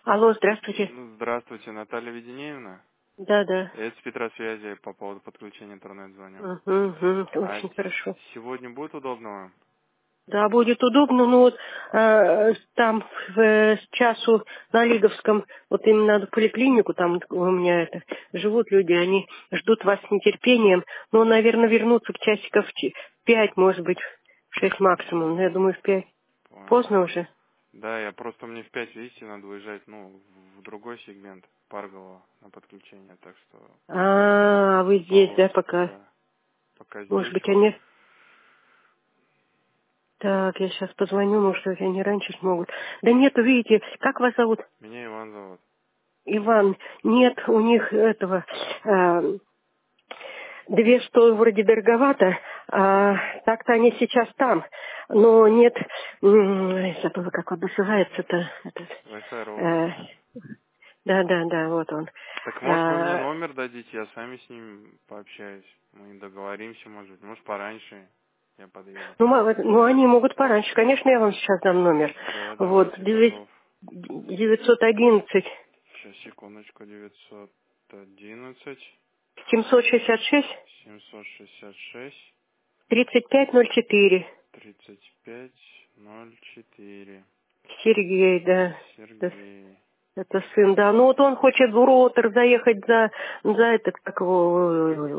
Алло, здравствуйте. Здравствуйте, Наталья Веденеевна. Да, да. Это с Петросвязи по поводу подключения интернет звоню. А Очень хорошо. сегодня будет удобно вам? Да, будет удобно, но вот там с часу на Лиговском, вот им надо в поликлинику, там у меня живут люди, они ждут вас с нетерпением, но, наверное, вернуться к часиков в 5, может быть, в 6 максимум, но я думаю, в 5. Понял. Поздно уже. Да, я просто мне в 5, видите, надо уезжать, в другой сегмент Парголова на подключение, так что А, вы не здесь, да, получится, пока? да. Пока Может здесь быть, вот. они... Так, я сейчас позвоню, может быть, они раньше смогут. Да нет, видите, как вас зовут? Меня Иван зовут. Иван, нет у них этого, 200 вроде дороговато, а так-то они сейчас там, но нет, забыла, как он называется-то, Wi-Fi роуминг. э, да, вот он. Так может вы мне А, номер дадите, я с вами с ним пообщаюсь. Мы договоримся, может пораньше я подъеду. ну, они могут пораньше, конечно, я вам сейчас дам номер. Да, Вот, давайте, готов. 911 Сейчас, секундочку, 911 766 766 3504. 3504. Сергей, да. Сергей. Это сын, да. Ну вот он хочет в Ротор заехать за этот, как его,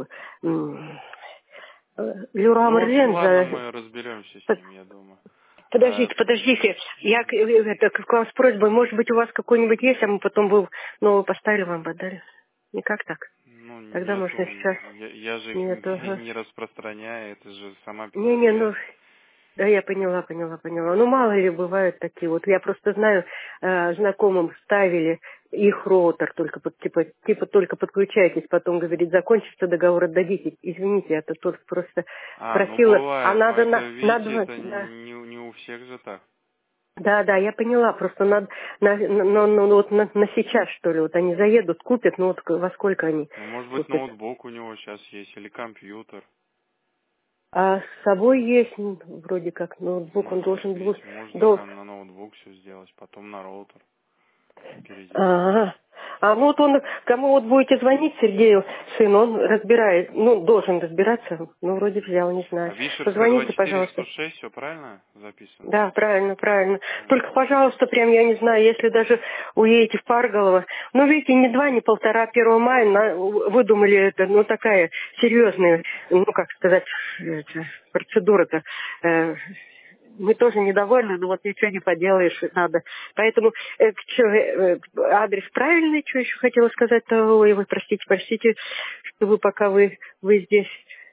Люра Ну, в общем, Мерлен, ладно, за... мы разберемся с ним, я думаю. А, Подождите. Я к вам с просьбой, может быть, у вас какой-нибудь есть, а мы потом бы новый поставили, вам бы отдали. Никак так. ну, Тогда нету, можно сейчас. я же их Нет, ага. не распространяю, это же сама Не, ну, Петросвязь. да, я поняла. Ну, мало ли бывают такие вот. Я просто знаю, знакомым ставили их роутер, только типа только подключайтесь, потом, говорит, закончится договор, отдадите. Извините, я тут просто Ну спросила, а бывает, но надо это, на видите, два, это да. не у всех же так. Да, я поняла, просто надо, вот на сейчас, что ли, вот они заедут, купят, ну вот во сколько они Ну, может быть, купят. ноутбук у него сейчас есть, или компьютер. А с собой есть, вроде как, ноутбук, он Ну, вот должен был, видите, можно на ноутбук все сделать, потом на роутер перейдете. Ага. А ну вот он, кому вот будете звонить, Сергею, сыну, он разбирает, ну, должен разбираться, ну, вроде Мгм. взял, не знаю. А Вишерская Позвоните, 24 пожалуйста. 106, все правильно записано? Да, правильно. Только, Понял. пожалуйста, прям, я не знаю, если даже уедете в Парголово, ну, видите, не 2, не 1,5, 1 мая выдумали это, ну, такая серьезная, ну, как сказать, процедура-то. Мы тоже недовольны, но вот ничего не поделаешь, надо. Поэтому адрес правильный, что еще хотела сказать-то, ой, вы простите, что вы пока вы здесь,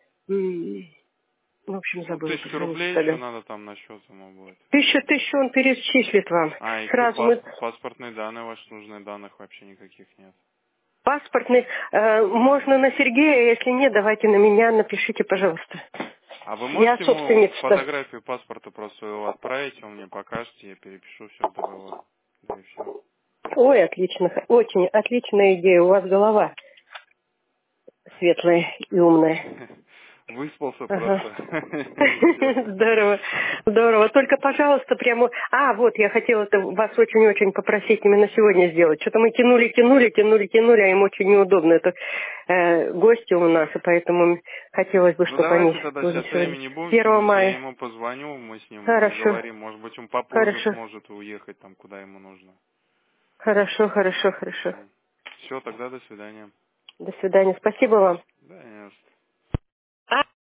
в общем, Ну, забыла 1000 позвонить рублей еще тогда. надо там на счет ему будет. Тысячу он перечислит вам. Еще Сразу мы паспортные данные ваши нужны, данных вообще никаких нет. паспортный, можно на Сергея, если нет, давайте на меня, напишите, пожалуйста. А вы Я можете ему собственница. фотографию паспорта просто своего отправить, он мне покажете, я перепишу все в договор. Да и все. Ой, отлично, очень отличная идея, у вас голова светлая и умная. Выспался Ага. просто. И все. Здорово. Только, пожалуйста, прямо... вот, я хотела вас очень-очень попросить именно сегодня сделать. Что-то мы тянули, а им очень неудобно. Это гости у нас, и поэтому хотелось бы, Ну чтобы они давайте тогда были сейчас сегодня. времени будем 1 тянуть, я мая. ему позвоню, мы с ним Хорошо, договорим, может быть он попозже хорошо, сможет уехать там, куда ему нужно. хорошо. Все, тогда до свидания. До свидания. Спасибо вам.